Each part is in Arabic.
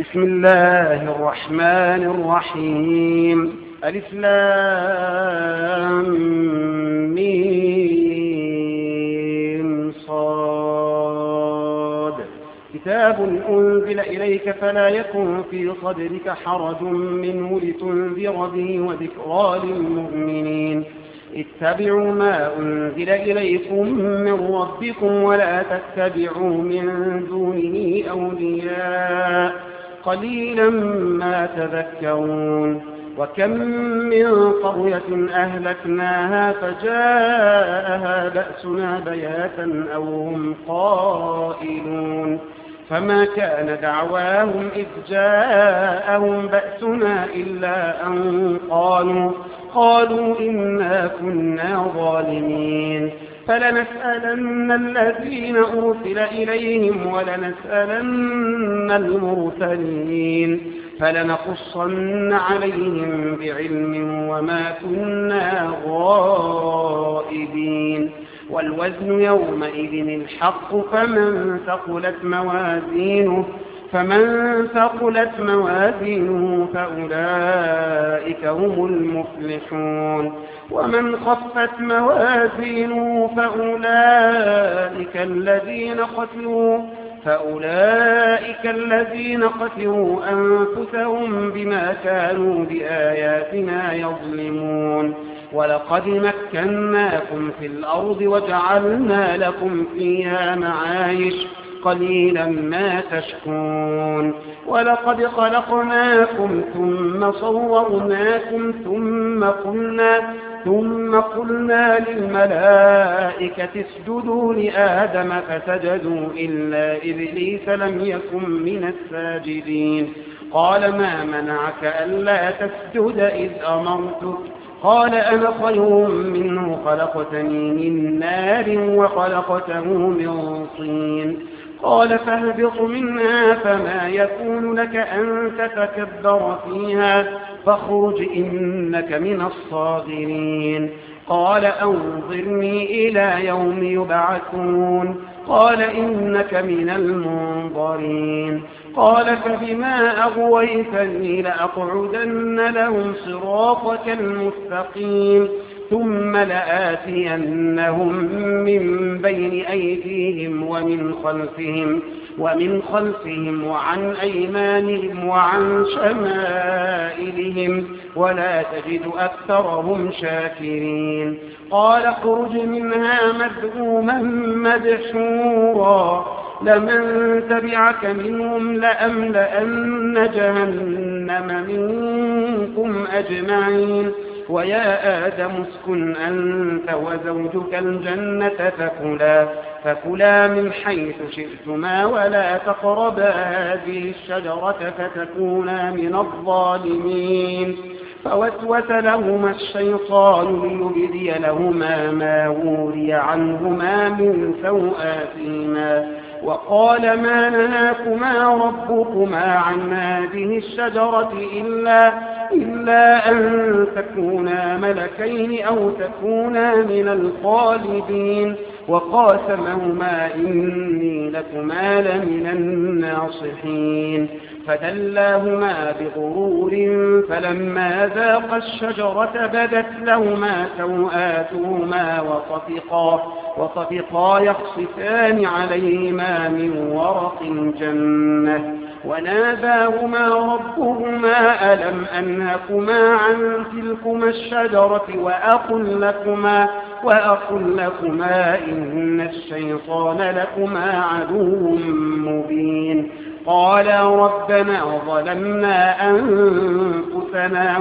بسم الله الرحمن الرحيم. ألف لام ميم صاد. كتاب أنزل إليك فلا يكن في صدرك حرج منه لتنذر به وذكرى للمؤمنين. اتبعوا ما أنزل إليكم من ربكم ولا تتبعوا من دونه أولياء قليلا ما تذكرون. وكم من قرية أهلكناها فجاءها بأسنا بياتا أو هم قائلون فما كان دعواهم إذ جاءهم بأسنا إلا أن قالوا إنا كنا ظالمين. فلنسألن الذين أرسل إليهم ولنسألن المرسلين فلنقصن عليهم بعلم وما كنا غائبين. والوزن يومئذ الحق فمن ثقلت موازينه فأولئك هم المفلحون. ومن خفت موازينه فأولئك الذين خسروا أنفسهم بما كانوا بآياتنا يظلمون. ولقد مكناكم في الأرض وجعلنا لكم فيها معايش قليلا ما تشكرون. ولقد خلقناكم ثم صورناكم ثم قلنا للملائكة اسجدوا لآدم فسجدوا إلا إبليس لم يكن من الساجدين. قال ما منعك ألا تسجد إذ أمرتك؟ قال أنا خير منه خلقتني من نار وخلقته من طين. قال فاهبط منها فما يكون لك أن تتكبر فيها فاخرج إنك من الصاغرين. قال أنظرني إلى يوم يبعثون. قال إنك من المنظرين. قال فبما أغويتني لأقعدن لهم صراطك المستقيم ثم لآتينهم من بين أيديهم ومن خلفهم وعن أيمانهم وعن شمائلهم ولا تجد أكثرهم شاكرين. قال اخرج منها مذءوما مدحورا لمن تبعك منهم لأملأن جهنم منكم أجمعين. ويا آدم اسكن أنت وزوجك الجنة فكلا من حيث شئتما ولا تقربا هذه الشجرة فتكونا من الظالمين. فوسوس لهما الشيطان ليبدي لهما ما وري عنهما من سوآتهما وقال ما نهاكما ربكما عن هذه الشجرة إلا أن تكونا ملكين أو تكونا من الخالدين. وقاسمهما إني لكما لمن الناصحين. فدلاهما بغرور فلما ذاقا الشجرة بدت لهما سوآتهما وطفقا يخصفان عليهما من ورق الجنة وناداهما ربهما ألم أنهكما عن تلكما الشجرة وأقل لكما إن الشيطان لكما عدو مبين. قالا ربنا ظلمنا أنفسنا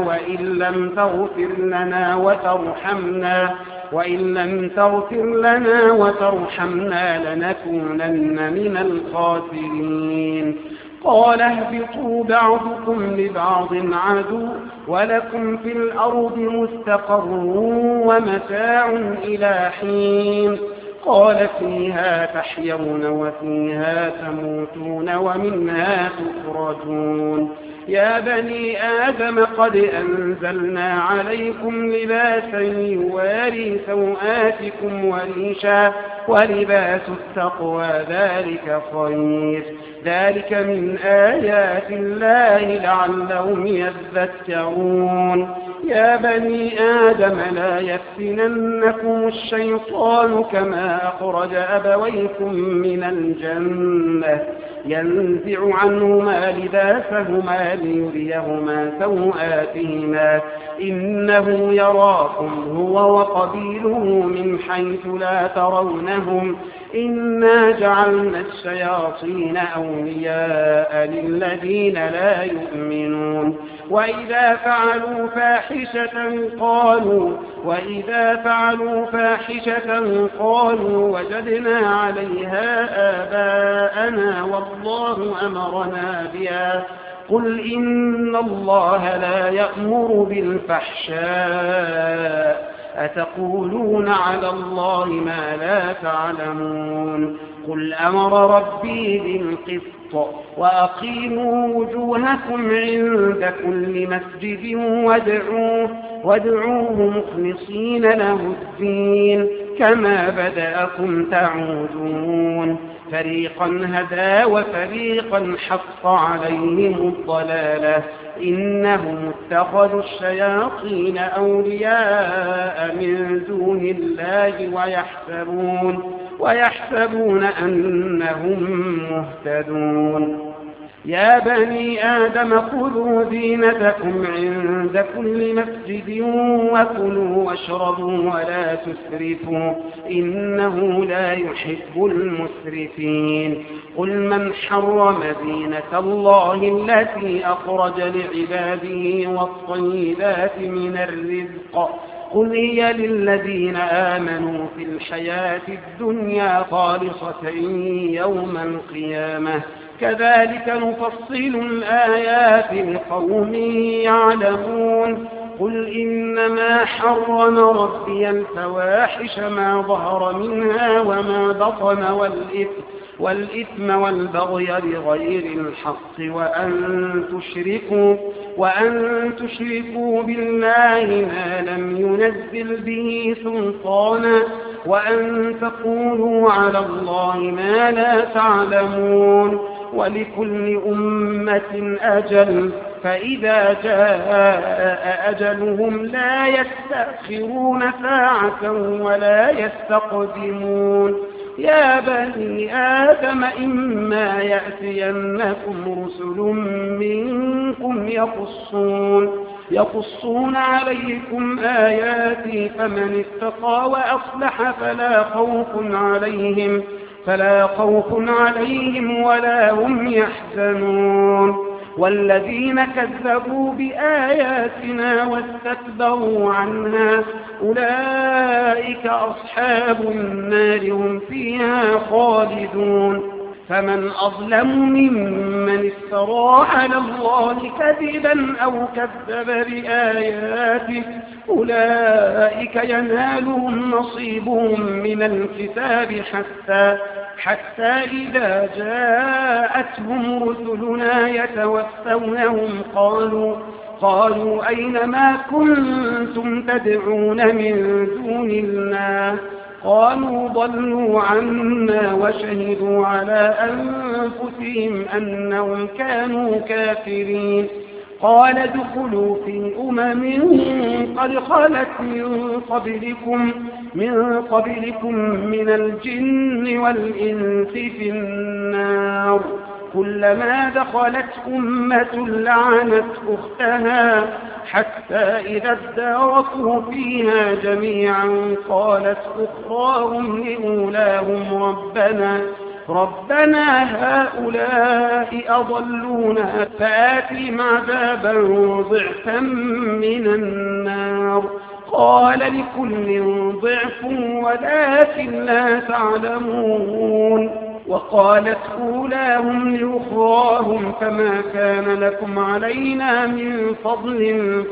وإن لم تغفر لنا وترحمنا لنكونن من الخاسرين. قال اهبطوا بعضكم لبعض عدو ولكم في الأرض مستقر ومتاع إلى حين. قال فيها تحيون وفيها تموتون ومنها تخرجون. يا بني آدم قد أنزلنا عليكم لباسا يواري سوآتكم وريشا ولباس التقوى ذلك خير. ذلك من آيات الله لعلهم يذكرون. يا بني آدم لا يفتننكم الشيطان كما أخرج أبويكم من الجنة ينزع عنهما لباسهما ليريهما سوآتهما إنه يراكم هو وقبيله من حيث لا ترونهم إنا جعلنا الشياطين أولياء للذين لا يؤمنون. وإذا فعلوا فاحشة قالوا وجدنا عليها آباءنا والله أمرنا بها قل إن الله لا يأمر بالفحشاء أتقولون على الله ما لا تعلمون. قل أمر ربي بالقسط وأقيموا وجوهكم عند كل مسجد وادعوه مخلصين له الدين كما بدأكم تعودون. فريقا هدى وفريقا حق عليهم الضلالة إنهم اتخذوا الشياطين أولياء من دون الله ويحسبون أنهم مهتدون. يا بني آدم خذوا زينتكم عند كل مسجد وكلوا واشربوا ولا تسرفوا إنه لا يحب المسرفين. قل من حرم زينة الله التي أخرج لعباده والطيبات من الرزق قل هي للذين آمنوا في الحياة الدنيا خالصة يوم القيامة كذلك نفصل الآيات لقوم يعلمون. قل إنما حرم ربي الفواحش ما ظهر منها وما بطن والإثم والبغي بغير الحق وأن تشركوا بالله ما لم ينزل به سلطانا وأن تقولوا على الله ما لا تعلمون. ولكل أمة أجل فإذا جاء أجلهم لا يستأخرون ساعة ولا يستقدمون. يا بني آدم إما يأتينكم رسل منكم يقصون عليكم آياتي فمن اتقى وأصلح فلا خوف عليهم ولا هم يحزنون. والذين كذبوا بآياتنا واستكبروا عنها أولئك أصحاب النار هم فيها خالدون. فمن أظلم ممن افترى على الله كذبا أو كذب بآياته أولئك ينالهم نصيبهم من الكتاب حتى إذا جاءتهم رسلنا يتوفونهم قالوا أين ما كنتم تدعون من دون الله قالوا ضلوا عنا وشهدوا على أنفسهم أنهم كانوا كافرين. قال ادخلوا في قد خلت من قبلكم من الجن والإنس في النار كلما دخلت أمة لعنت أختها حتى إذا اداركوا فيها جميعا قالت أخراهم لأولاهم ربنا هؤلاء أضلونا فآتهم عذابا ضعفا من النار قال لكل ضعف ولكن لا تعلمون. وقالت أولاهم لأخراهم فما كان لكم علينا من فضل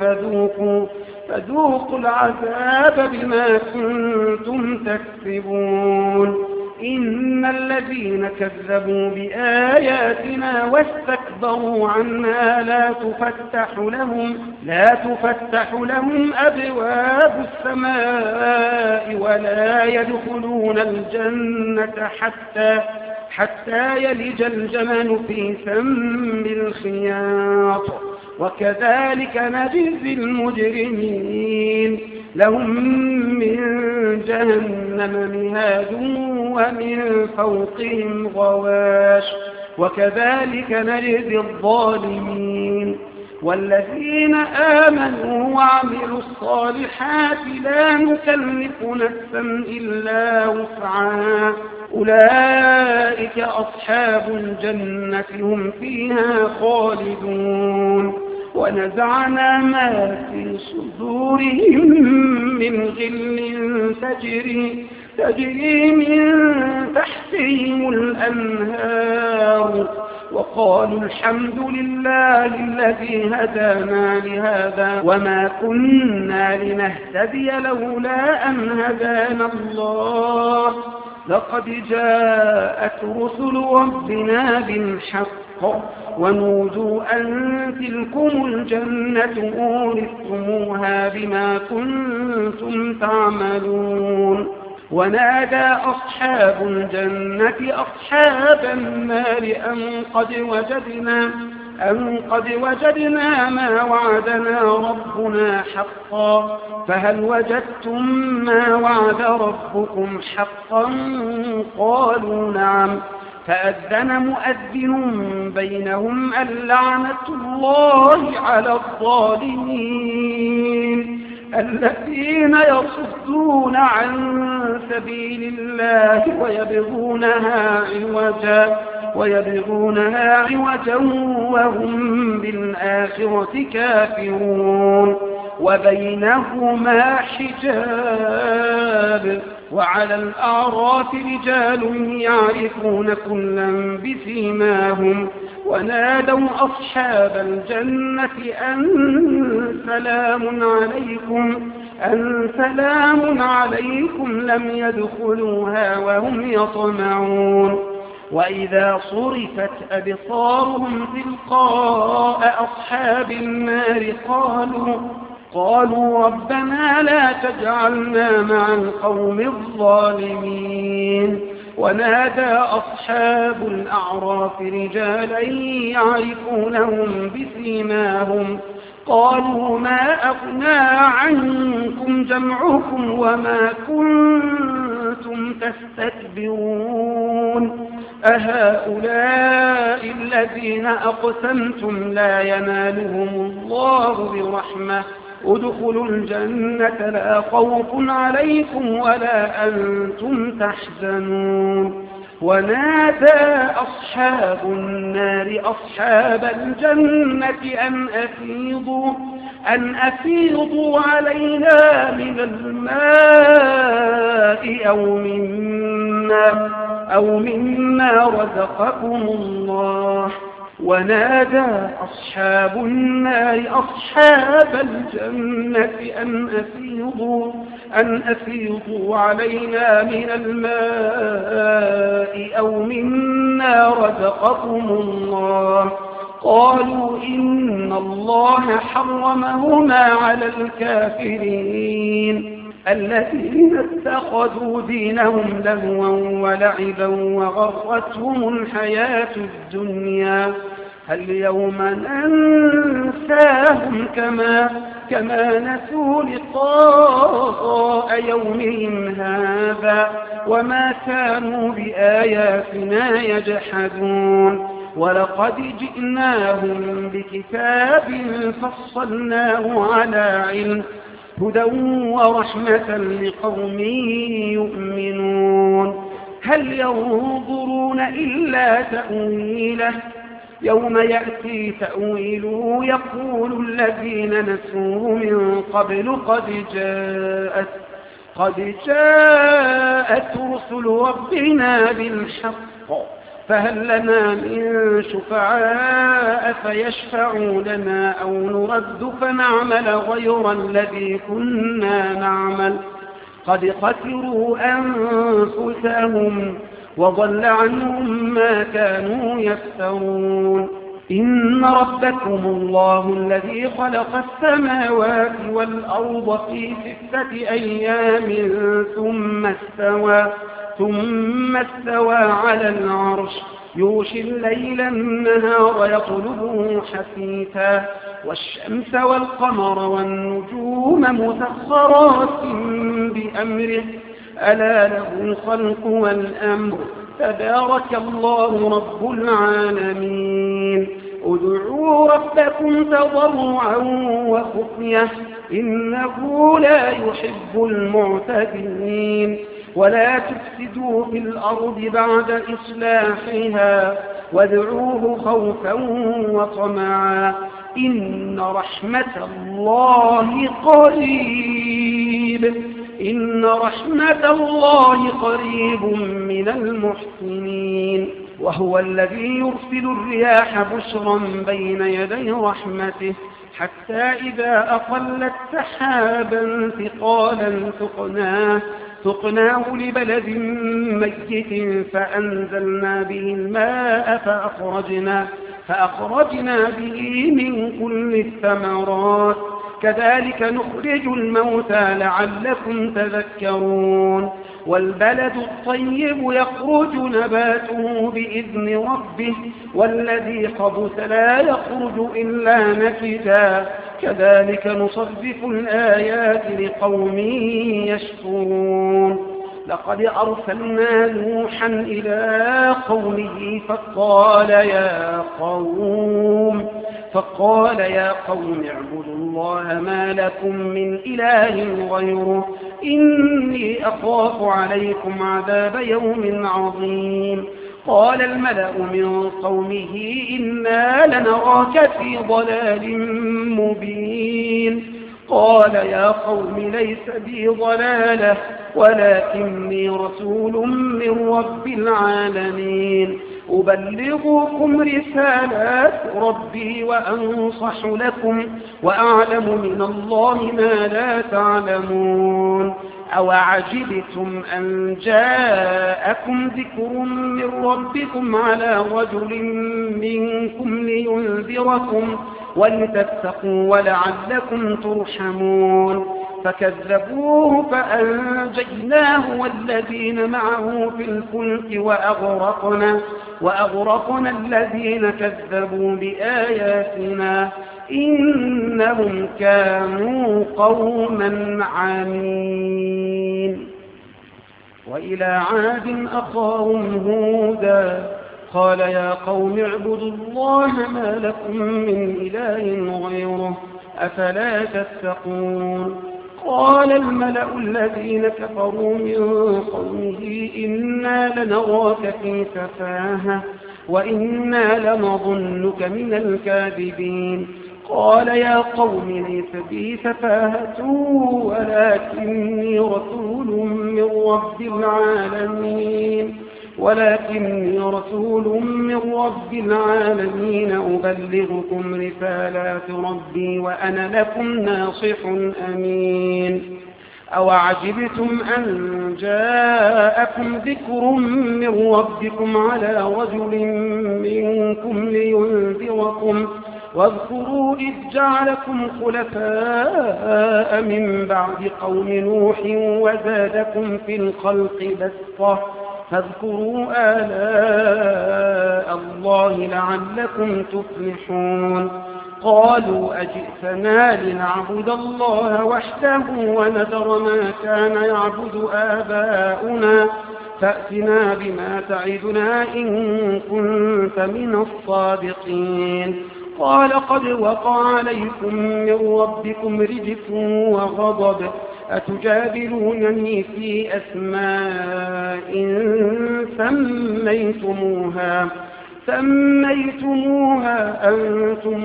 فذوقوا العذاب بما كنتم تكسبون. إن الذين كذبوا بآياتنا واستكبروا عنها لا تفتح لهم أبواب السماء ولا يدخلون الجنة حتى يلج الجمل في سم الخياط وكذلك نجزي المجرمين لهم من جهنم مهاد ومن فوقهم غواش وكذلك نجزي الظالمين والذين آمنوا وعملوا الصالحات لا نكلف نفسا إلا وسعها أولئك أصحاب الجنة هم فيها خالدون ونزعنا ما في صدورهم من غل تجري من تحتهم الأنهار وقالوا الحمد لله الذي هدانا لهذا وما كنا لنهتدي لولا أن هدانا الله لقد جاءت رسل ربنا بالحق ونودوا أن تلكم الجنة أورثتموها بما كنتم تعملون ونادى أصحاب الجنة أصحاب النار أن قد وجدنا ما وعدنا ربنا حقا فهل وجدتم ما وعد ربكم حقا قالوا نعم فأذن مؤذن بينهم اللعنة الله على الظالمين الذين يصدون عن سبيل الله ويبغونها عوجا وهم بالآخرة كافرون وبينهما حجاب وعلى الأعراف رجال يعرفون كلا بسيماهم ونادوا أصحاب الجنة أن سلام عليكم لم يدخلوها وهم يطمعون وإذا صرفت أبصارهم تلقاء أصحاب النار قالوا ربنا لا تجعلنا مع القوم الظالمين ونادى أصحاب الأعراف رجالا يعرفونهم بسيماهم قالوا ما أغنى عنكم جمعكم وما كنتم تستكبرون أهؤلاء الذين أقسمتم لا ينالهم الله برحمة ادخلوا الجنة لا خوف عليكم ولا أنتم تحزنون ونادى أصحاب النار أصحاب الجنة أن أفيضوا علينا من الماء أو مما رزقكم الله ونادى أصحاب النار أصحاب الجنة أن أفيضوا علينا من الماء أو مما رزقكم الله قالوا إن الله حرمهما على الكافرين الذين اتخذوا دينهم لهوا ولعبا وغرتهم الحياة الدنيا اليوم ننساهم كما نسوا لقاء يومهم هذا وما كانوا بآياتنا يجحدون ولقد جئناهم بكتاب فصلناه على علم هدى ورحمة لقوم يؤمنون هل ينظرون إلا تأويله يوم يأتي تأويله يقول الذين نسوه من قبل قد جاءت رسل ربنا بالحق فهل لنا من شفعاء فيشفعوا لنا أو نرد فنعمل غير الذي كنا نعمل قد خسروا أنفسهم وضل عنهم ما كانوا يفترون. إن ربكم الله الذي خلق السماوات والأرض في 6 أيام ثم استوى على العرش يغشي الليل النهار يطلبه حثيثا والشمس والقمر والنجوم مسخرات بأمره ألا له الخلق والأمر تبارك الله رب العالمين. ادعوا ربكم تضرعا وخفية إنه لا يحب المعتدين. ولا تفسدوا في الأرض بعد إصلاحها وادعوه خوفا وطمعا إن رحمة الله قريب من المحسنين. وهو الذي يرسل الرياح بشرا بين يدي رحمته حتى إذا أقلت سحابا ثقالا سقناه لبلد ميت فأنزلنا به الماء فأخرجنا به من كل الثمرات كذلك نخرج الموتى لعلكم تذكرون. والبلد الطيب يخرج نباته بإذن ربه والذي خبث لا يخرج إلا نكدا كذلك نصرف الآيات لقوم يشكرون. لقد أرسلنا نوحا إلى قومه فقال يا قوم اعبدوا الله ما لكم من إله غيره إني أخاف عليكم عذاب يوم عظيم. قال الملأ من قومه إنا لنراك في ضلال مبين. قال يا قوم ليس بي ضلالة ولكني رسول من رب العالمين أبلغكم رسالات ربي وأنصح لكم وأعلم من الله ما لا تعلمون. أوعجبتم أن جاءكم ذكر من ربكم على رجل منكم لينذركم ولتتقوا ولعلكم ترحمون. فكذبوه فأنجيناه والذين معه في الفلك وأغرقنا الذين كذبوا بآياتنا إنهم كانوا قوما عمين. وإلى عاد أخاهم هودا قال يا قوم اعبدوا الله ما لكم من إله غيره أفلا تتقون. قال الملأ الذين كفروا من قومه إنا لنراك في سفاهة وإنا لنظنك من الكاذبين. قال يا قوم ليس بي سفاهة ولكني رسول من رب العالمين أبلغكم رسالات ربي وأنا لكم ناصح أمين. أوعجبتم أن جاءكم ذكر من ربكم على رجل منكم لينذركم واذكروا إذ جعلكم خلفاء من بعد قوم نوح وزادكم في الخلق بسطة فاذكروا آلاء الله لعلكم تفلحون. قالوا أجئتنا لنعبد الله وحده ونذر ما كان يعبد آباؤنا فأتنا بما تعدنا إن كنت من الصادقين. قال قد وقع عليكم من ربكم رجس وغضب أتجادلونني في أسماء سميتموها أنتم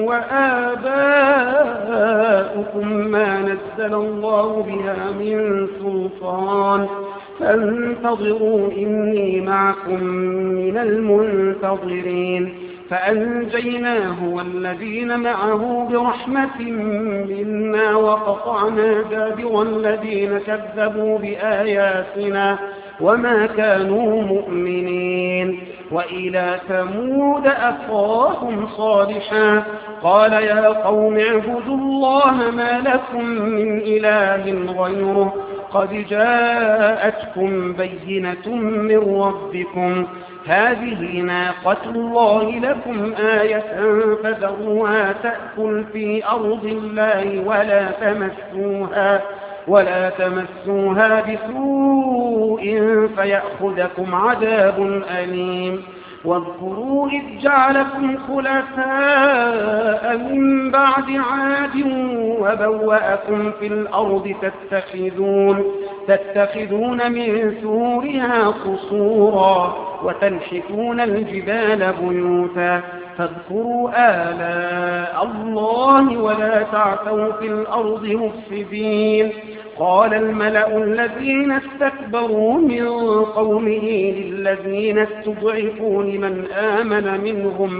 وآباؤكم ما نزل الله بها من سلطان فانتظروا إني معكم من المنتظرين. فأنجيناه والذين معه برحمة منا وقطعنا دابر الذين كذبوا بآياتنا وما كانوا مؤمنين. وإلى ثمود أخاهم صالحا قال يا قوم اعبدوا الله ما لكم من إله غيره قد جاءتكم بينة من ربكم هذه ناقة الله لكم آية فذروها تأكل في أرض الله ولا تمسوها بسوء فيأخذكم عذاب أليم. واذكروا إذ جعلكم خلفاء من بعد عاد وبوأكم في الأرض تتخذون من سورها قصورا وتنحتون الجبال بيوتا فاذكروا آلاء الله ولا تعثوا في الأرض مفسدين. قال الملأ الذين استكبروا من قومه للذين استضعفوا لمن آمن منهم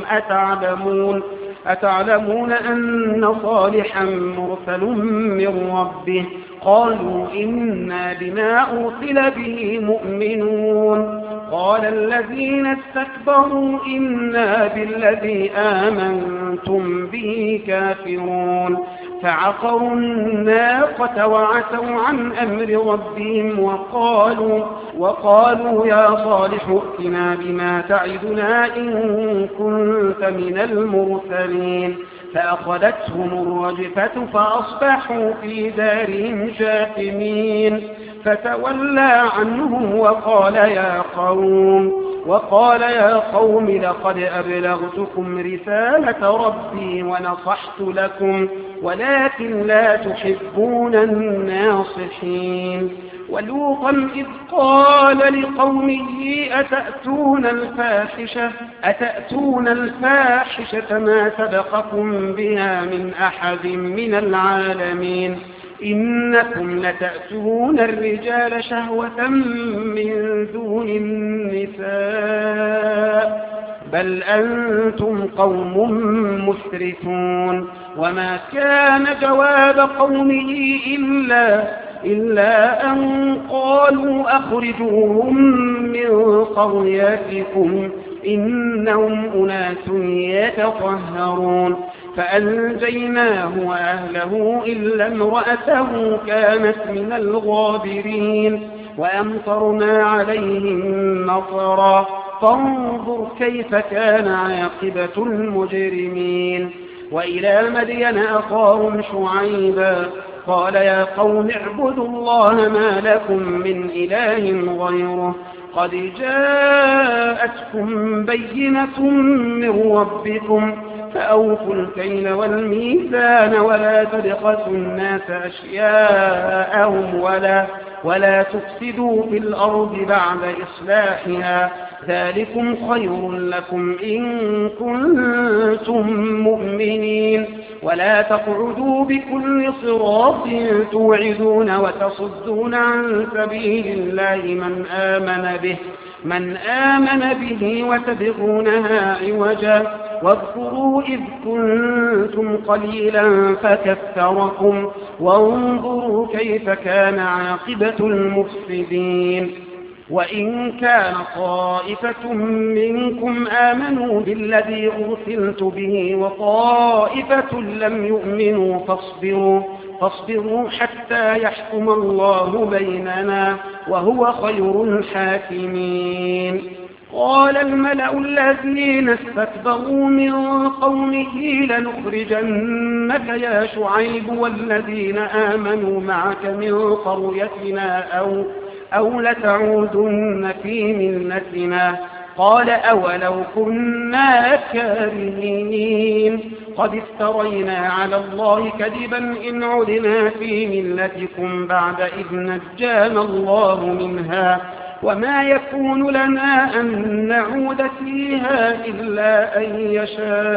أتعلمون أن صالحا مرسل من ربه قالوا إنا بما أرسل به مؤمنون. قال الذين استكبروا إنا بالذي آمنتم به كافرون. فعقروا الناقة وعتوا عن أمر ربهم وقالوا يا صالح ائتنا بما تعدنا إن كنت من المرسلين. فأخذتهم الرجفة فأصبحوا في دارهم جاثمين. فتولى عنهم وقال يا قوم لقد أبلغتكم رسالة ربي ونصحت لكم ولكن لا تحبون الناصحين. ولوطا إذ قال لقومه أتأتون الفاحشة ما سبقكم بها من أحد من العالمين إنكم لتأتون الرجال شهوة من دون النساء بل أنتم قوم مسرفون. وما كان جواب قومه إلا أن قالوا أخرجوهم من قريتكم إنهم أناس يتطهرون. فأنجيناه وأهله إلا امرأته كانت من الغابرين. وأمطرنا عليهم مطرا فانظر كيف كان عاقبة المجرمين. وإلى مدين أخاهم شعيبا قال يا قوم اعبدوا الله ما لكم من إله غيره قد جاءتكم بينة من ربكم فأوفوا الكيل والميزان ولا تبخسوا الناس أشياءهم ولا تفسدوا في الأرض بعد إصلاحها ذلكم خير لكم إن كنتم مؤمنين. ولا تقعدوا بكل صراط توعدون وتصدون عن سبيل الله من آمن به وتبغونها عوجا. واذكروا إذ كنتم قليلا فكثركم وانظروا كيف كان عاقبة المفسدين. وإن كان طائفة منكم آمنوا بالذي أرسلت به وطائفة لم يؤمنوا فاصبروا حتى يحكم الله بيننا وهو خير الحاكمين. قال الملأ الذين استكبروا من قومه لنخرجنك يا شعيب والذين آمنوا معك من قريتنا أو لتعودن في ملتنا. قال أولو كنا كارهين قد افترينا على الله كذبا إن عدنا في ملتكم بعد إذ نجانا الله منها وما يكون لنا أن نعود فيها إلا أن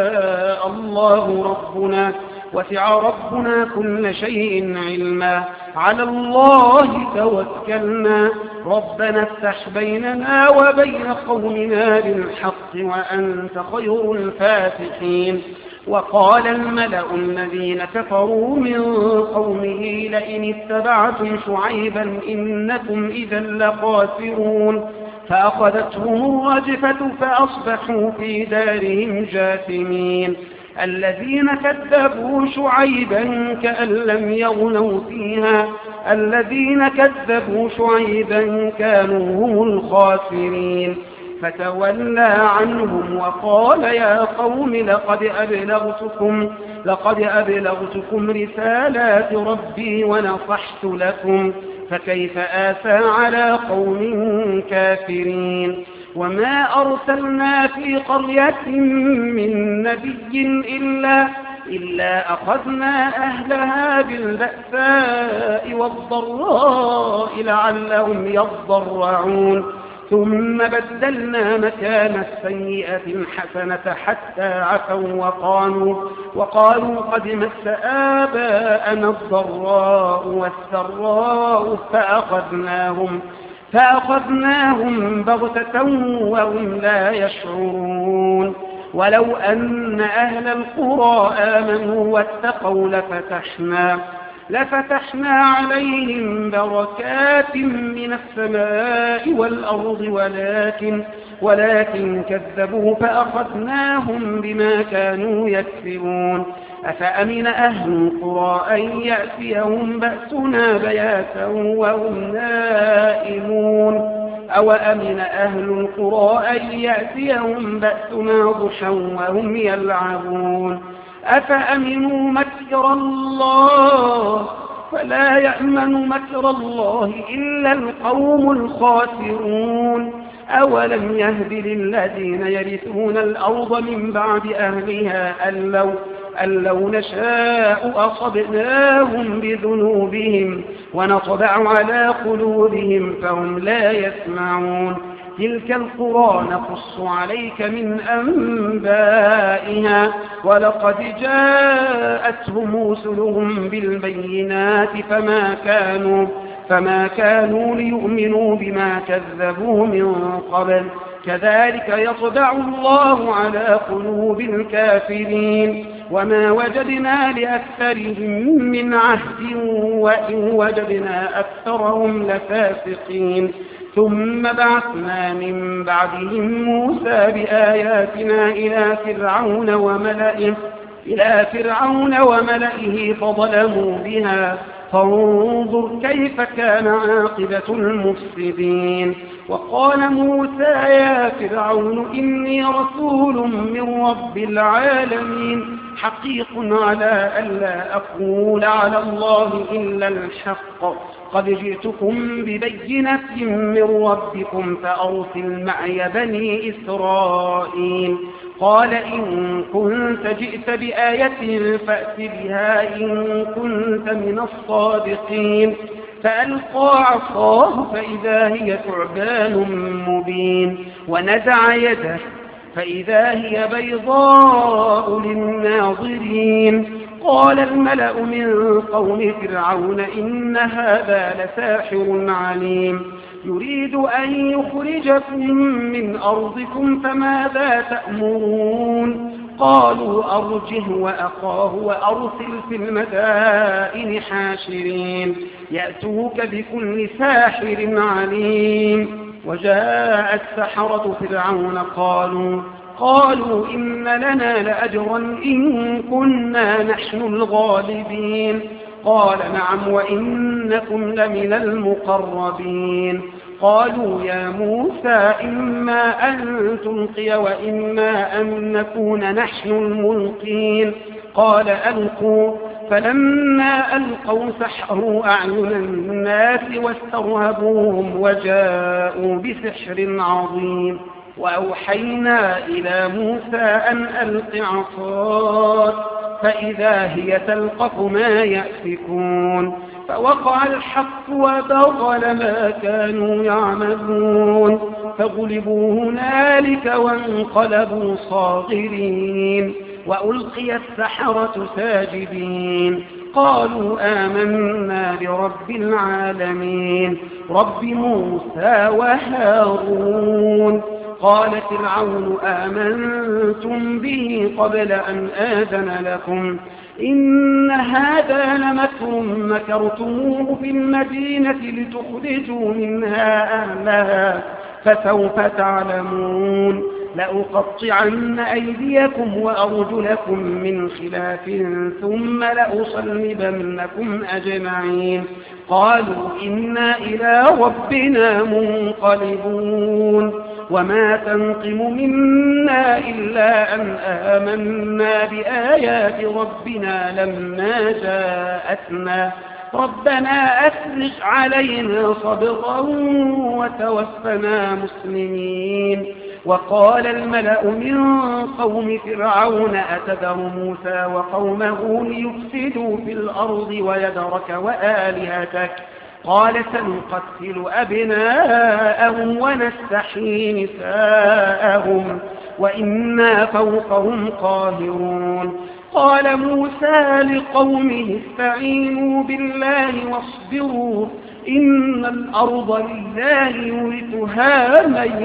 يشاء الله ربنا وسع ربنا كل شيء علما على الله توكلنا ربنا افتح بيننا وبين قومنا بالحق وأنت خير الفاتحين. وقال الملأ الذين كفروا من قومه لئن اتبعتم شعيبا إنكم إذا لخاسرون فأخذتهم الرجفة فأصبحوا في دارهم جاثمين. الذين كذبوا شعيبا كأن لم يغنوا فيها الذين كذبوا شعيبا كانوا هم الخاسرين. فتولى عنهم وقال يا قوم لقد أبلغتكم رسالات ربي ونصحت لكم فكيف آسى على قوم كافرين. وما أرسلنا في قرية من نبي إلا أخذنا أهلها بالبأساء والضراء لعلهم يضرعون ثم بدلنا مكان السيئة الحسنة حتى عفوا وقالوا قد مس آباءنا الضراء والسراء فأخذناهم بغتة وهم لا يشعرون. ولو أن أهل القرى آمنوا واتقوا لفتحنا عليهم بركات من السماء والأرض ولكن كذبوا فأخذناهم بما كانوا يكسبون. أفأمن أهل القرى أن يأتيهم بأسنا بياتا وهم نائمون أو أمن أهل القرى أن يأتيهم بأسنا ضحى وهم يلعبون. أفأمنوا مكر الله فلا يأمن مكر الله إلا القوم الخاسرون. أولم يهد للذين يرثون الأرض من بعد أهلها أن لو نشاء أصبناهم بذنوبهم ونطبع على قلوبهم فهم لا يسمعون. تلك القرى نقص عليك من أنبائها ولقد جاءتهم رسلهم بالبينات فما كانوا ليؤمنوا بما كذبوا من قبل كذلك يطبع الله على قلوب الكافرين. وما وجدنا لأكثرهم من عهد وإن وجدنا أكثرهم لفاسقين. ثم بعثنا من بعدهم موسى بآياتنا إلى فرعون وملئه فظلموا بها فانظر كيف كان عاقبة المفسدين. وقال موسى يا فرعون إني رسول من رب العالمين حقيق على ألا أقول على الله إلا الحق قد جئتكم ببينة من ربكم فأرسل معي بني إسرائيل. قال إن كنت جئت بآية فأت بها إن كنت من الصادقين. فألقى عصاه فإذا هي ثعبان مبين ونزع يده فإذا هي بيضاء للناظرين. قال الملأ من قوم فرعون إن هذا لساحر عليم يريد أن يخرجكم من أرضكم فماذا تأمرون. قالوا أرجه وأخاه وأرسل في المدائن حاشرين يأتوك بكل ساحر عليم. وجاء السحرة فرعون قالوا إن لنا لأجرا إن كنا نحن الغالبين. قال نعم وإنكم لمن المقربين. قالوا يا موسى إما أن تلقي وإما أن نكون نحن الملقين. قال ألقوا فلما ألقوا سحروا أعين الناس واسترهبوهم وجاءوا بسحر عظيم. وأوحينا إلى موسى أن ألق عصاك فإذا هي تلقف ما يأفكون. فوقع الحق وبطل ما كانوا يعملون فغلبوا هنالك وانقلبوا صاغرين. وألقي السحرة ساجدين قالوا آمنا برب العالمين رب موسى وهارون. قال فرعون آمنتم به قبل أن آذن لكم إن هذا لمكر مكرتموه في المدينة لتخرجوا منها أهلها فسوف تعلمون لأقطعن أيديكم وأرجلكم من خلاف ثم لأصلبنكم أجمعين. قالوا إنا إلى ربنا منقلبون وما تنقم منا إلا أن آمنا بآيات ربنا لما جاءتنا ربنا أفرغ علينا صبرا وتوفنا مسلمين. وقال الملأ من قوم فرعون أتذر موسى وقومه ليفسدوا في الأرض ويذرك وآلهتك قال سنقتل أبناءهم ونستحيي نساءهم وإنا فوقهم قاهرون. قال موسى لقومه استعينوا بالله واصبروا إن الأرض لله يورثها من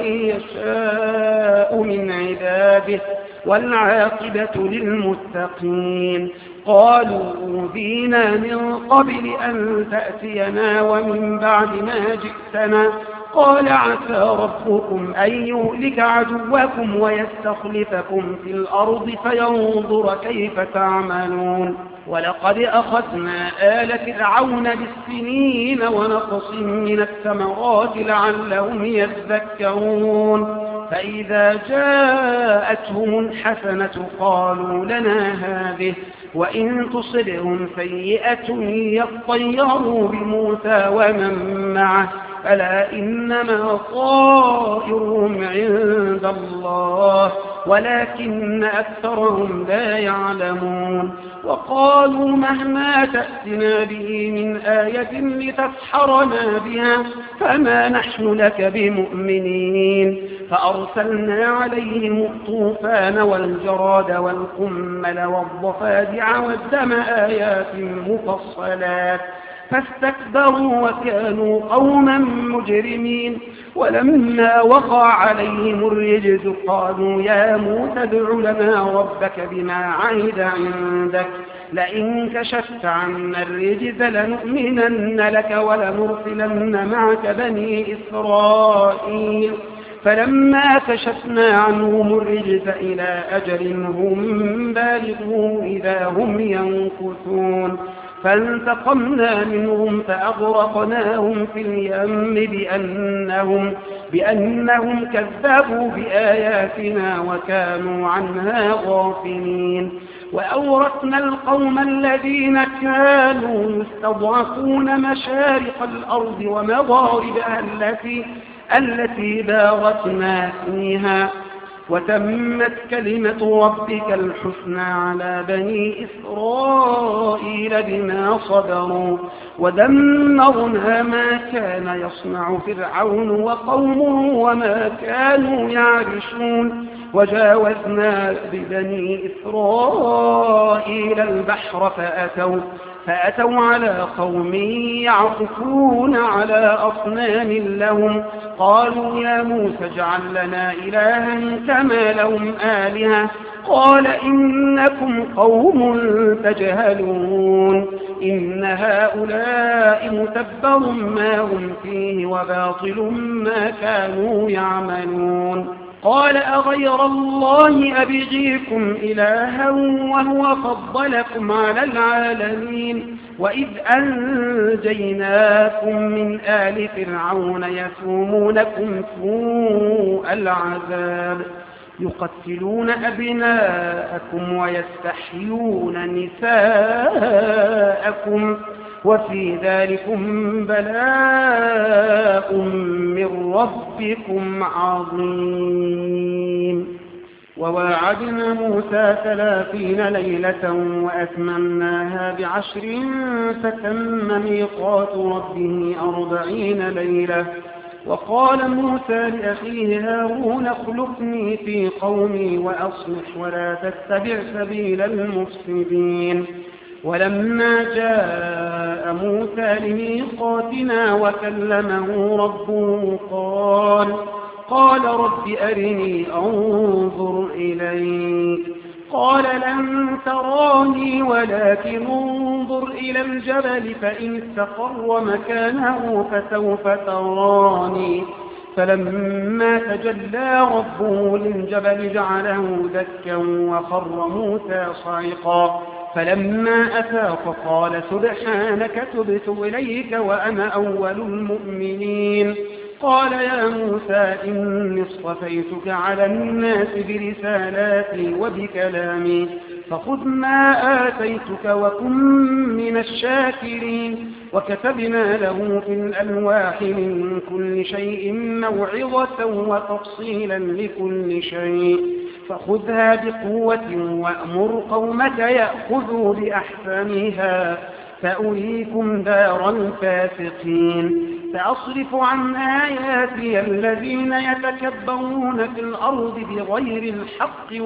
يشاء من عباده والعاقبة للمتقين. قالوا أوذينا من قبل أن تأتينا ومن بعد ما جئتنا قال عسى ربكم أن يهلك عدوكم ويستخلفكم في الأرض فينظر كيف تعملون. ولقد أخذنا آل فرعون بالسنين ونقص من الثمرات لعلهم يذكرون فإذا جاءتهم الحسنة قالوا لنا هذه وإن تصبهم سيئة يطيروا بموسى ومن معه ألا إنما طائرهم عند الله ولكن أكثرهم لا يعلمون. وقالوا مهما تأتنا به من آية لتسحرنا بها فما نحن لك بمؤمنين. فأرسلنا عليهم الطوفان والجراد والقمل والضفادع والدم آيات مفصلات فاستكبروا وكانوا قوما مجرمين. ولما وقع عليهم الرجز قالوا يا موسى ادع لنا ربك بما عهد عندك لئن كشفت عنا الرجز لنؤمنن لك ولنرسلن معك بني إسرائيل. فلما كشفنا عنهم الرجز إلى أجل هم بالغوه إذا هم ينكثون فانتقمنا منهم فأغرقناهم في اليم بأنهم كذبوا بآياتنا وكانوا عنها غافلين. وأورثنا القوم الذين كانوا يستضعفون مشارق الأرض ومغاربها التي باركنا فيها وتمت كلمة ربك الحسنى على بني إسرائيل بما صبروا ودمرنا ما كان يصنع فرعون وقومه وما كانوا يعرشون. وجاوزنا ببني إسرائيل البحر فأتوا على قوم يعكفون على أصنام لهم قالوا يا موسى اجعل لنا إلها كما لهم آلهة قال إنكم قوم تجهلون إن هؤلاء متبر ما هم فيه وباطل ما كانوا يعملون. قال أغير الله أبغيكم إلها وهو فضلكم على العالمين وإذ أنجيناكم من آل فرعون يسومونكم سوء العذاب يقتلون أبناءكم ويستحيون نساءكم وفي ذلكم بلاء من ربكم عظيم. وواعدنا موسى 30 ليلة وأتممناها ب10 فتم ميقات ربه 40 ليلة وقال موسى لأخيه هارون اخلفني في قومي وأصلح ولا تتبع سبيل المفسدين. ولما جاء موسى لميقاتنا وكلمه ربه قال رب أرني أنظر إليك. قال لن تراني ولكن انظر إلى الجبل فإن استقر مكانه فسوف تراني. فلما تجلى ربه للجبل جعله دكا وخر موسى صعقا. فلما أفاق قال سبحانك تبت إليك وأنا أول المؤمنين. قال يا موسى إني اصطفيتك على الناس برسالاتي وبكلامي فخذ ما آتيتك وكن من الشاكرين. وكتبنا له في الألواح من كل شيء موعظة وتفصيلا لكل شيء فخذها بقوة وأمر قومك يأخذوا بأحسنها سأريكم دار الفاسقين. سأصرف عن آياتي الذين يتكبرون في الأرض بغير الحق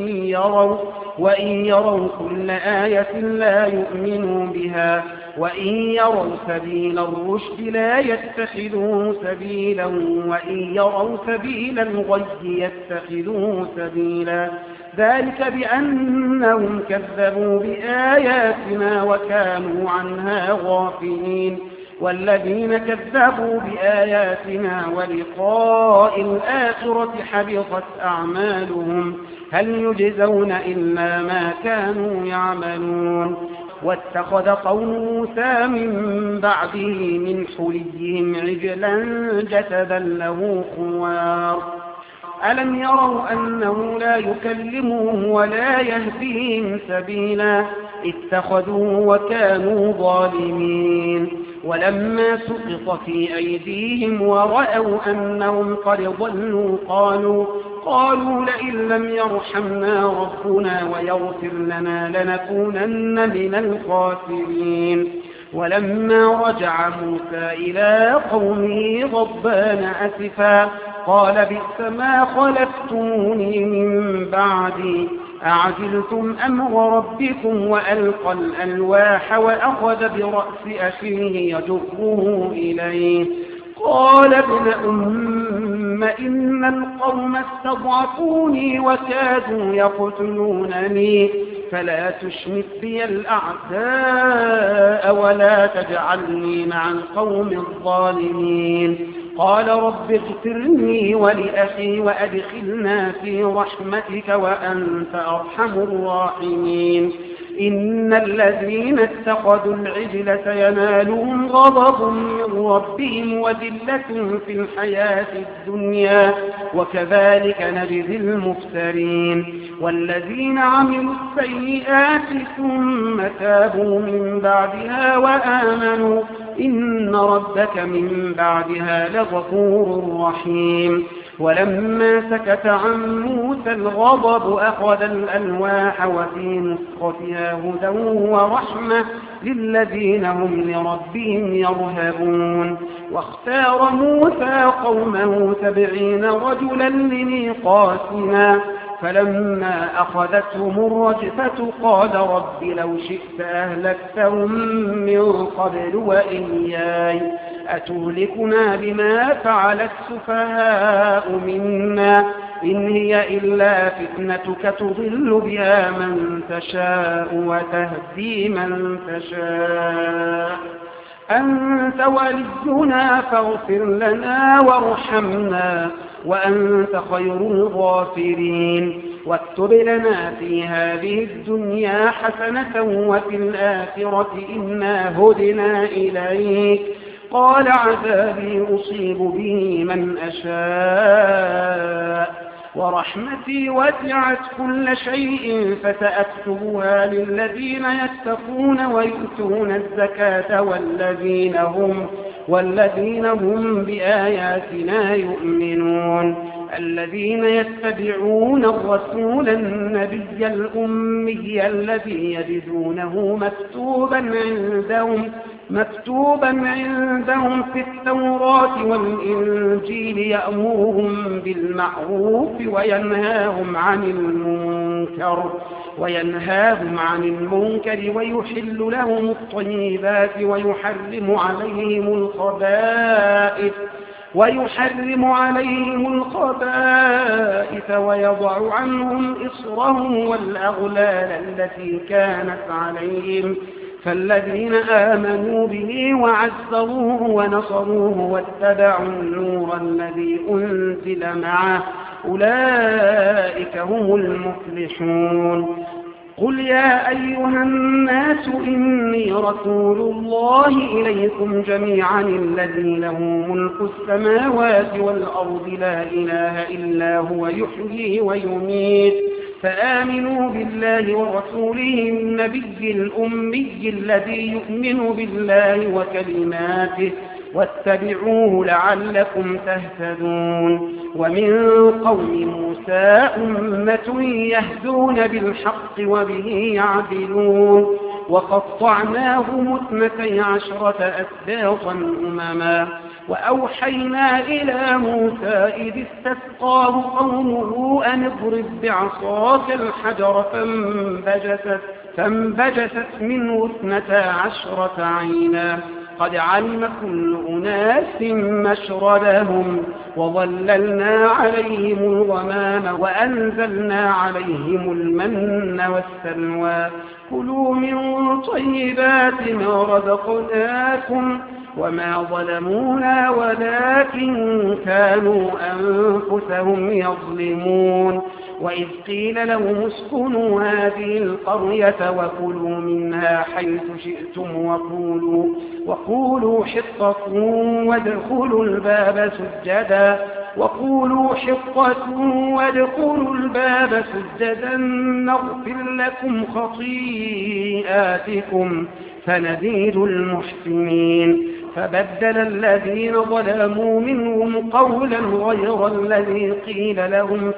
وإن يروا كل آية لا يؤمنوا بها وإن يروا سبيل الرشد لا يتخذوه سبيلا وإن يروا سبيل الغي يتخذوه سبيلا. ذلك بأنهم كذبوا بآياتنا وكانوا عنها غافلين. والذين كذبوا بآياتنا ولقاء الآخرة حبطت أعمالهم هل يجزون إلا ما كانوا يعملون. واتخذ قوم موسى من بعده من حليهم عجلا جسدا له خوار. ألم يروا أنه لا يكلمهم ولا يهديهم سبيلا اتخذوه وكانوا ظالمين. ولما سقط في أيديهم ورأوا أنهم قد ضلوا قالوا لئن لم يرحمنا ربنا ويغفر لنا لنكونن من الخاسرين. ولما رجع موسى إلى قومه غضبان أسفا قال بئس ما خلفتموني من بعدي أعجلتم أمر ربكم وألقى الألواح وأخذ برأس أخيه يجره إليه. قال ابن إن القوم استضعفوني وكادوا يقتلونني فلا تشمت بي الأعداء ولا تجعلني مع القوم الظالمين. قال رب اغفرني ولأخي وأدخلنا في رحمتك وأنت أرحم الراحمين. إن الذين اتخذوا العجل سينالهم غضب من ربهم وذلة في الحياة الدنيا وكذلك نجزي المفترين. والذين عملوا السيئات ثم تابوا من بعدها وآمنوا إن ربك من بعدها لغفور رحيم. ولما سكت عن موسى الغضب أخذ الألواح وفي نسختها هدى ورحمة للذين هم لربهم يرهبون. واختار موسى قومه 70 رجلا لميقاتنا فلما أخذتهم الرجفة قال رب لو شئت أهلكتهم من قبل وإياي أتهلكنا بما فعل السفهاء منا إن هي إلا فتنتك تضل بها من تشاء وتهدي من تشاء أنت ولينا فاغفر لنا وارحمنا وأنت خير الغافرين. واكتب لنا في هذه الدنيا حسنة وفي الآخرة إنا هدنا إليك. قال عذابي أصيب به من أشاء ورحمتي وسعت كل شيء فسأكتبها للذين يتقون ويؤتون الزكاة والذين هم بآياتنا يؤمنون. الذين يتبعون الرسول النبي الأمي الذي يجدونه مكتوبا عندهم في التوراة والإنجيل يأمرهم بالمعروف وينهاهم عن المنكر ويحل لهم الطيبات ويحرم عليهم الخبائث ويضع عنهم إصرهم والأغلال التي كانت عليهم فالذين آمنوا به وعزروه ونصروه واتبعوا النور الذي أنزل معه أولئك هم المفلحون قل يا أيها الناس إني رسول الله إليكم جميعا الذي له ملك السماوات والأرض لا إله إلا هو يحيي ويميت فآمنوا بالله ورسوله النبي الأمي الذي يؤمن بالله وكلماته واتبعوه لعلكم تهتدون ومن قوم موسى أمة يهدون بالحق وبه يعدلون وقطعناهم 12 أسباطا أمما وأوحينا إلى موسى إذ استسقاه قومه أن اضرب بعصاك الحجر فانبجست منه 12 عينا قد علم كل أناس مشربهم وظللنا عليهم الغمام وأنزلنا عليهم المن والسلوى كلوا من طيبات ما رزقناكم وما ظلمونا ولكن كانوا أنفسهم يظلمون وإذ قيل لهم اسكنوا هذه القرية وكلوا منها حيث شئتم وقولوا حطة وادخلوا الباب سجدا نغفر لكم خطيئاتكم فنزيد المحسنين فبدل الذين ظلموا منهم قولا غير الذي قيل لهم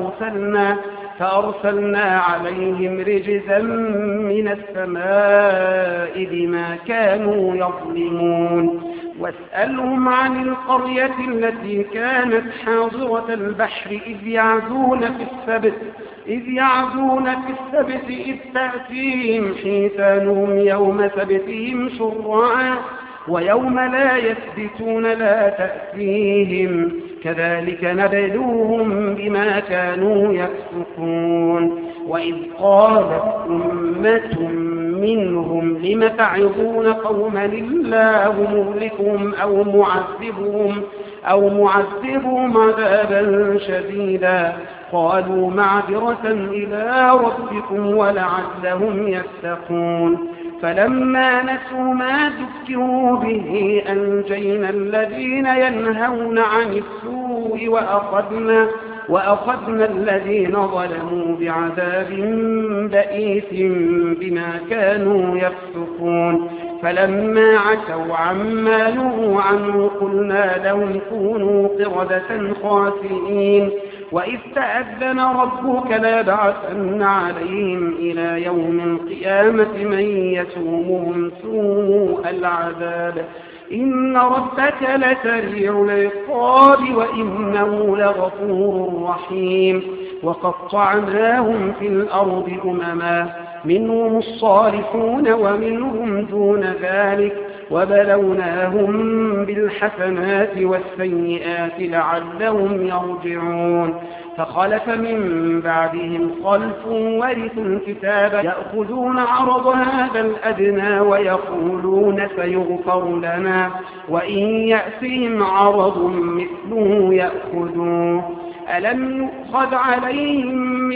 فأرسلنا عليهم رجزا من السماء بما كانوا يظلمون واسألهم عن القرية التي كانت حاضرة البحر إذ يعدون في السبت إذ تأتيهم حيتانهم يوم سبتهم شرعا ويوم لا يثبتون لا تأتيهم كذلك نبلوهم بما كانوا يفسقون وإذ قالت أمة منهم لم تعظون قوما الله مهلكهم أو معذبهم عذابا شديدا قالوا معذرة إلى ربكم ولعلهم يتقون فلما نسوا ما ذكروا به أنجينا الذين ينهون عن السوء وأخذنا الذين ظلموا بعذاب بئيس بما كانوا يفسقون فلما عتوا عما نهوا عنه قلنا لهم كونوا قردة خاسئين وإذ تأذن ربك ليبعثن عليهم إلى يوم القيامة من يسومهم سوء العذاب إن ربك لسريع العقاب وإنه لغفور رحيم وقطعناهم في الأرض أمما منهم الصالحون ومنهم دون ذلك وبلوناهم بالحسنات والسيئات لعلهم يرجعون فخلف من بعدهم خلف ورثوا الكتاب يأخذون عرض هذا الأدنى ويقولون سيغفر لنا وإن يأتهم عرض مثله يأخذوه ألم يؤخذ عليهم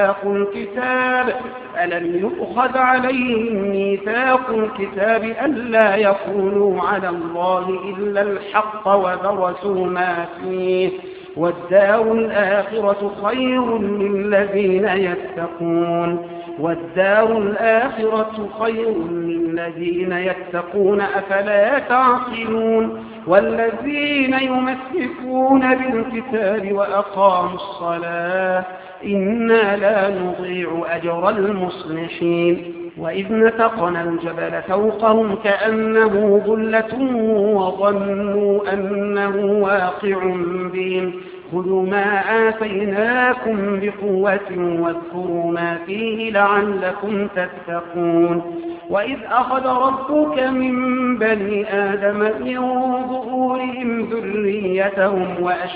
ميثاق الكتاب ألا يقولوا على الله إلا الحق ودرسوا ما فيه والدار الآخرة خير للذين يتقون والدار الآخرة خير للذين يتقون أفلا تعقلون والذين يمسكون بالكتاب وأقاموا الصلاة إنا لا نضيع أجر المصلحين وإذ نتقنا الجبل فوقهم كأنه ظلة وظنوا أنه واقع بهم خذوا ما آتيناكم بقوة واذكروا ما فيه لعلكم تتقون وإذ أخذ ربك من بني آدم من ظهورهم ذريتهم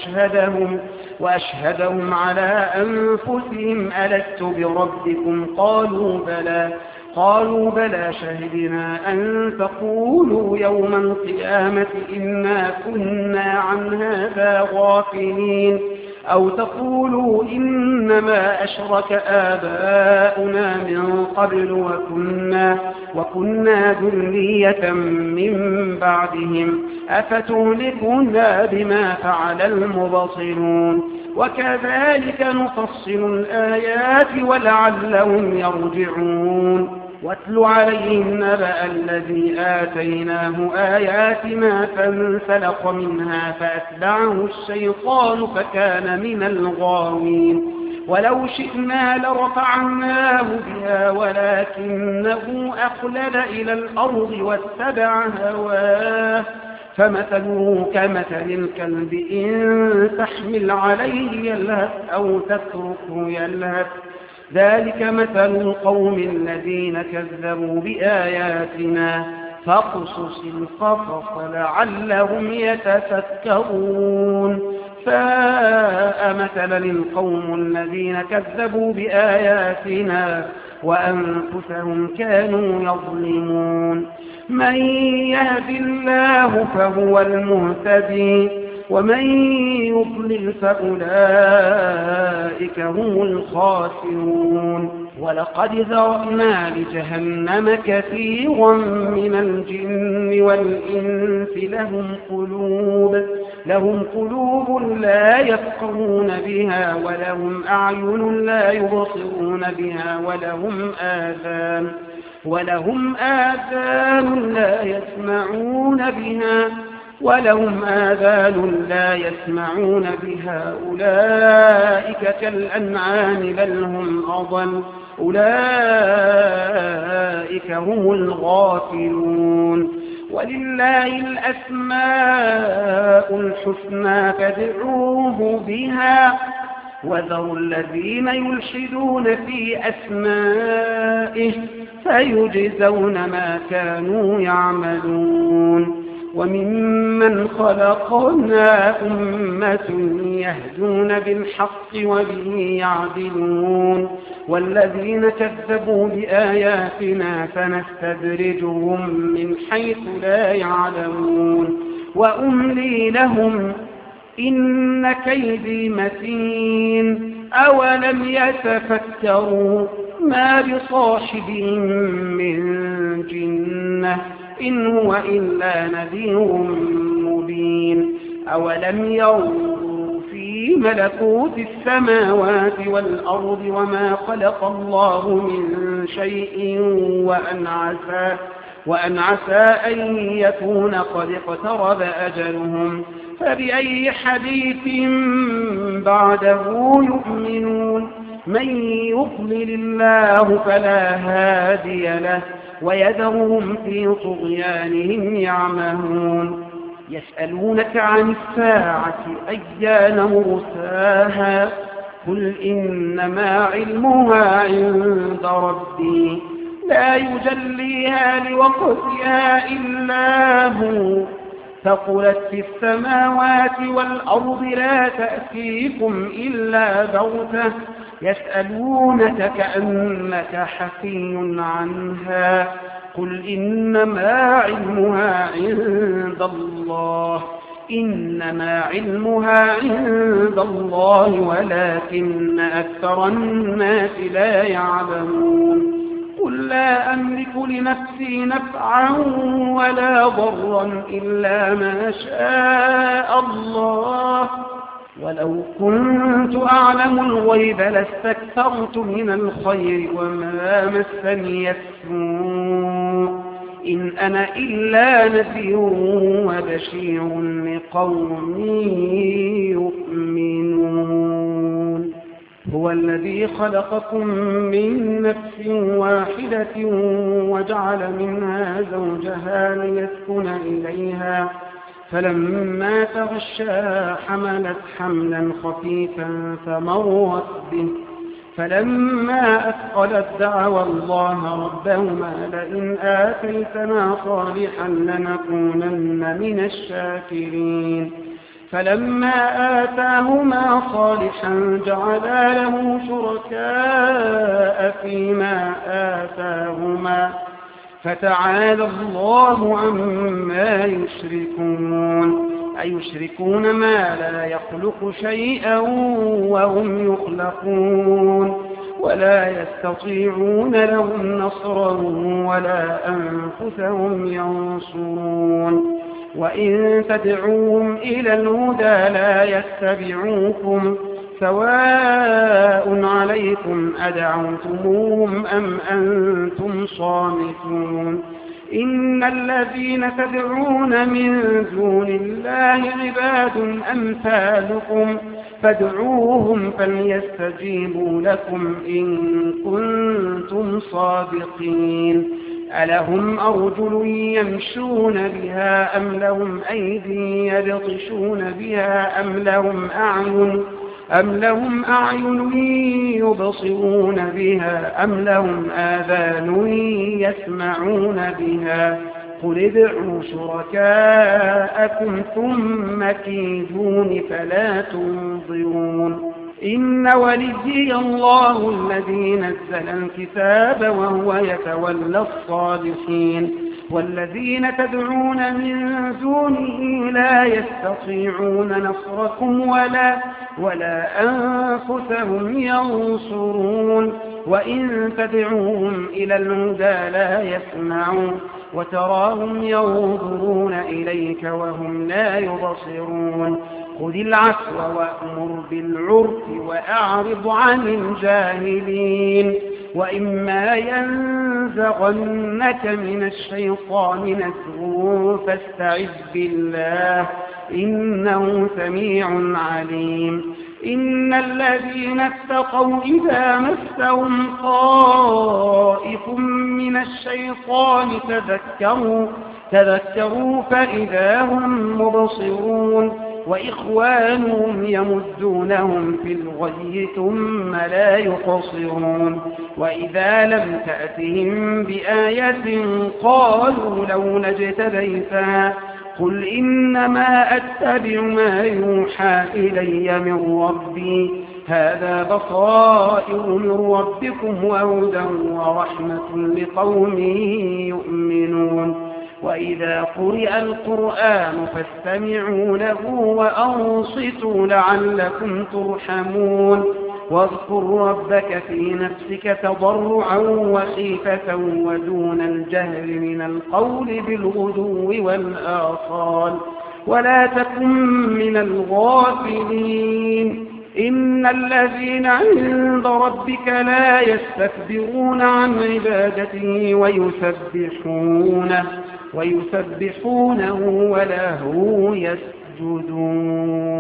وأشهدهم على أنفسهم ألست بربكم قالوا بلى شهدنا أن تقولوا يوم القيامة إنا كنا عن هذا غافلين أو تقولوا إنما أشرك آباؤنا من قبل وكنا ذرية من بعدهم أفتهلكنا بما فعل المبطلون وكذلك نفصل الآيات ولعلهم يرجعون واتل عليهم نبأ الذي آتيناه آياتنا فانسلخ منها فأتبعه الشيطان فكان من الغاوين ولو شئنا لرفعناه بها ولكنه أخلد إلى الأرض واتبع هواه فمثله كمثل الكلب إن تحمل عليه يلهث أو تتركه يلهث ذلك مثل القوم الذين كذبوا بآياتنا فاقصص القصص لعلهم يتفكرون ساء مثلا للقوم الذين كذبوا بآياتنا وأنفسهم كانوا يظلمون من يهد الله فهو المهتدي ومن يضلل فأولئك هم الخاسرون ولقد ذرأنا لجهنم كثيرا من الجن والإنس لهم قلوب لا يفقهون بها ولهم أعين لا يبصرون بها ولهم آذان لا يسمعون بها أولئك كالأنعام بل هم أضل أولئك هم الغافلون ولله الأسماء الحسنى فادعوه بها وذروا الذين يلحدون في أسمائه سيجزون ما كانوا يعملون وممن خلقنا أمة يهدون بالحق وبه يعدلون والذين كذبوا بآياتنا فنستدرجهم من حيث لا يعلمون وأملي لهم إن كيدي متين أولم يتفكروا ما بصاحبهم من جنة إن هو إلا نذير مبين أولم يروا في ملكوت السماوات والأرض وما خلق الله من شيء وأن عسى أن يكون قد اقترب أجلهم فبأي حديث بعده يؤمنون من يضلل الله فلا هادي له ويذرهم في طغيانهم يعمهون يسألونك عن الساعة أيان مرساها قل إنما علمها عند ربي لا يجليها لوقتها إلا هو ثقلت في السماوات والأرض لا تأتيكم إلا بغتة يسألونك كأنك حفي عنها قل إنما علمها عند الله ولكن أكثر الناس لا يعلمون قل لا أملك لنفسي نفعا ولا ضرا إلا ما شاء الله ولو كنت أعلم الغيب لاستكثرت من الخير وما مسني السوء إن أنا إلا نذير وبشير لقوم يؤمنون هو الذي خلقكم من نفس واحدة وجعل منها زوجها ليسكن إليها فلما تغشى حملت حملا خفيفا فمرت به فلما أثقلت دعوى الله ربهما لئن آتيتنا صالحا لنكونن من الشاكرين فلما آتاهما صالحا جعلا له شركاء فيما آتاهما فتعالى الله عما يشركون أيشركون ما لا يخلق شيئا وهم يخلقون ولا يستطيعون لهم نصرا ولا أنفسهم ينصرون وإن تدعوهم إلى الهدى لا يتبعوكم سواء عليكم أدعوتموهم أم أنتم صامتون إن الذين تدعون من دون الله عباد أمثالكم فادعوهم فليستجيبوا لكم إن كنتم صادقين ألهم أرجل يمشون بها أم لهم أيدي يبطشون بها أم لهم أعين يبصرون بها أم لهم آذان يسمعون بها قل ادعوا شركاءكم ثم كيدون فلا تنظرون إن وليي الله الذي نزل الكتاب وهو يتولى الصالحين والذين تدعون من دونه لا يستطيعون نصركم ولا أنفسهم ينصرون وإن تدعوهم إلى الهدى لا يسمعون وتراهم ينظرون إليك وهم لا يبصرون خذ العفو وأمر بالعرف وأعرض عن الجاهلين وإما ينزغنك من الشيطان نزغ فاستعذ بالله إنه سميع عليم إن الذين اتقوا إذا مسهم طائف من الشيطان تذكروا فإذا هم مبصرون وإخوانهم يمدونهم في الغي ثم لا يقصرون وإذا لم تأتهم بآية قالوا لو اجتبيتها قل إنما أتبع ما يوحى إلي من ربي هذا بصائر من ربكم وهدى ورحمة لقوم يؤمنون وإذا قرئ القرآن فاستمعوا له وأنصتوا لعلكم ترحمون واذكر ربك في نفسك تضرعا وخيفة ودون الجهر من القول بالغدو والآصال ولا تكن من الغافلين إن الذين عند ربك لا يستكبرون عن عبادته ويسبحونه ولا هم يسجدون